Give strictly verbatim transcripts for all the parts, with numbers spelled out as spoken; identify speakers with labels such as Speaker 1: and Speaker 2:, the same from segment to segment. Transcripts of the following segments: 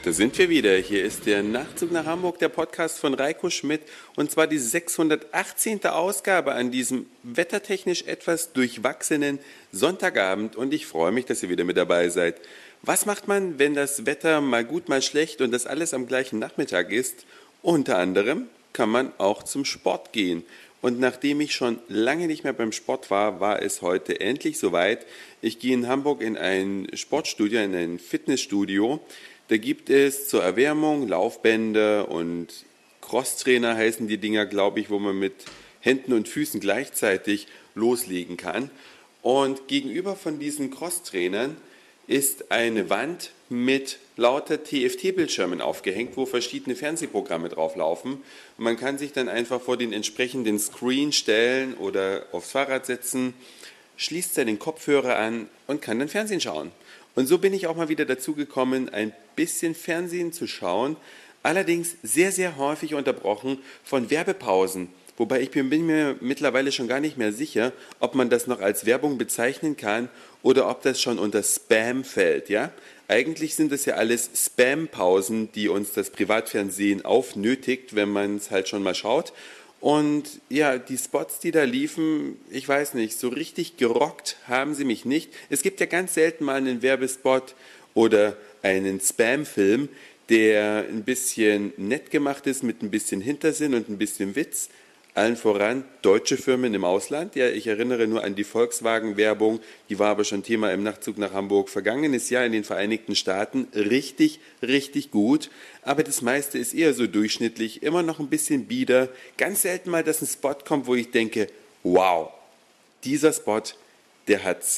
Speaker 1: Da sind wir wieder. Hier ist der Nachtzug nach Hamburg, der Podcast von Reiko Schmidt. Und zwar die sechshundertachtzehnte Ausgabe an diesem wettertechnisch etwas durchwachsenen Sonntagabend. Und ich freue mich, dass ihr wieder mit dabei seid. Was macht man, wenn das Wetter mal gut, mal schlecht und das alles am gleichen Nachmittag ist? Unter anderem kann man auch zum Sport gehen. Und nachdem ich schon lange nicht mehr beim Sport war, war es heute endlich soweit. Ich gehe in Hamburg in ein Sportstudio, in ein Fitnessstudio. Da gibt es zur Erwärmung Laufbänder und Crosstrainer heißen die Dinger, glaube ich, wo man mit Händen und Füßen gleichzeitig loslegen kann. Und gegenüber von diesen Crosstrainern ist eine Wand mit lauter T F T-Bildschirmen aufgehängt, wo verschiedene Fernsehprogramme drauf laufen. Und man kann sich dann einfach vor den entsprechenden Screen stellen oder aufs Fahrrad setzen, schließt seinen Kopfhörer an und kann dann Fernsehen schauen. Und so bin ich auch mal wieder dazu gekommen, ein bisschen Fernsehen zu schauen, allerdings sehr, sehr häufig unterbrochen von Werbepausen. Wobei ich bin, bin mir mittlerweile schon gar nicht mehr sicher, ob man das noch als Werbung bezeichnen kann oder ob das schon unter Spam fällt. Ja? Eigentlich sind das ja alles Spam-Pausen, die uns das Privatfernsehen aufnötigt, wenn man es halt schon mal schaut. Und ja, die Spots, die da liefen, ich weiß nicht, so richtig gerockt haben sie mich nicht. Es gibt ja ganz selten mal einen Werbespot oder einen Spam-Film, der ein bisschen nett gemacht ist, mit ein bisschen Hintersinn und ein bisschen Witz. Allen voran deutsche Firmen im Ausland. Ja, ich erinnere nur an die Volkswagen-Werbung, die war aber schon Thema im Nachtzug nach Hamburg vergangenes Jahr in den Vereinigten Staaten. Richtig, richtig gut. Aber das meiste ist eher so durchschnittlich, immer noch ein bisschen bieder. Ganz selten mal, dass ein Spot kommt, wo ich denke, wow, dieser Spot, der hat's.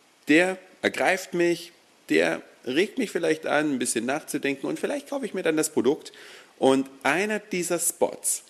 Speaker 1: Der ergreift mich, der regt mich vielleicht an, ein bisschen nachzudenken und vielleicht kaufe ich mir dann das Produkt. Und einer dieser Spots,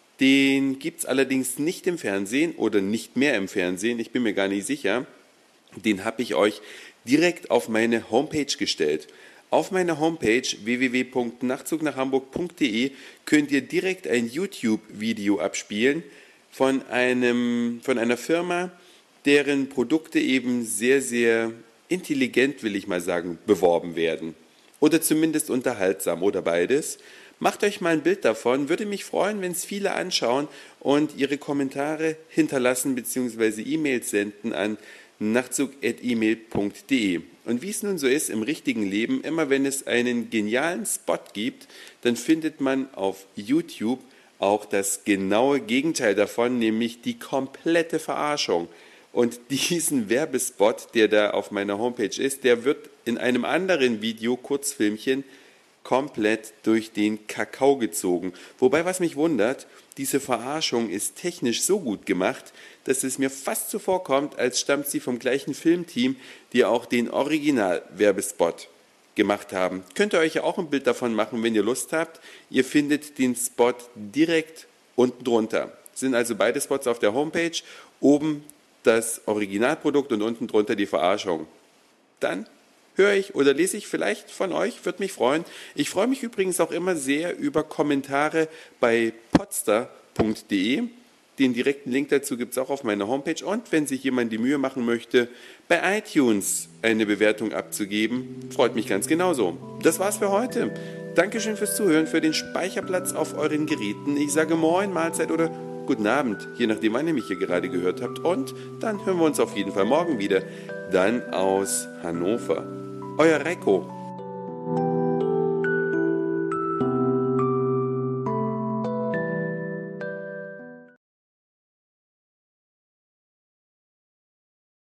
Speaker 1: den gibt es allerdings nicht im Fernsehen oder nicht mehr im Fernsehen, ich bin mir gar nicht sicher. Den habe ich euch direkt auf meine Homepage gestellt. Auf meiner Homepage w w w punkt nachtzug nach hamburg punkt de könnt ihr direkt ein YouTube-Video abspielen von, einem, von einer Firma, deren Produkte eben sehr, sehr intelligent, will ich mal sagen, beworben werden. Oder zumindest unterhaltsam oder beides. Macht euch mal ein Bild davon, würde mich freuen, wenn es viele anschauen und ihre Kommentare hinterlassen bzw. E-Mails senden an nachtzug at e mail punkt de. Und wie es nun so ist im richtigen Leben, immer wenn es einen genialen Spot gibt, dann findet man auf YouTube auch das genaue Gegenteil davon, nämlich die komplette Verarschung. Und diesen Werbespot, der da auf meiner Homepage ist, der wird in einem anderen Video, Kurzfilmchen, komplett durch den Kakao gezogen. Wobei, was mich wundert, diese Verarschung ist technisch so gut gemacht, dass es mir fast so vorkommt, als stammt sie vom gleichen Filmteam, die auch den Original-Werbespot gemacht haben. Könnt ihr euch ja auch ein Bild davon machen, wenn ihr Lust habt. Ihr findet den Spot direkt unten drunter. Sind also beide Spots auf der Homepage. Oben das Originalprodukt und unten drunter die Verarschung. Dann höre ich oder lese ich vielleicht von euch, würde mich freuen. Ich freue mich übrigens auch immer sehr über Kommentare bei podster punkt de. Den direkten Link dazu gibt es auch auf meiner Homepage. Und wenn sich jemand die Mühe machen möchte, bei iTunes eine Bewertung abzugeben, freut mich ganz genauso. Das war's für heute. Dankeschön fürs Zuhören, für den Speicherplatz auf euren Geräten. Ich sage Moin, Mahlzeit oder guten Abend, je nachdem, wann ihr mich hier gerade gehört habt. Und dann hören wir uns auf jeden Fall morgen wieder. Dann aus Hannover. Euer Reiko.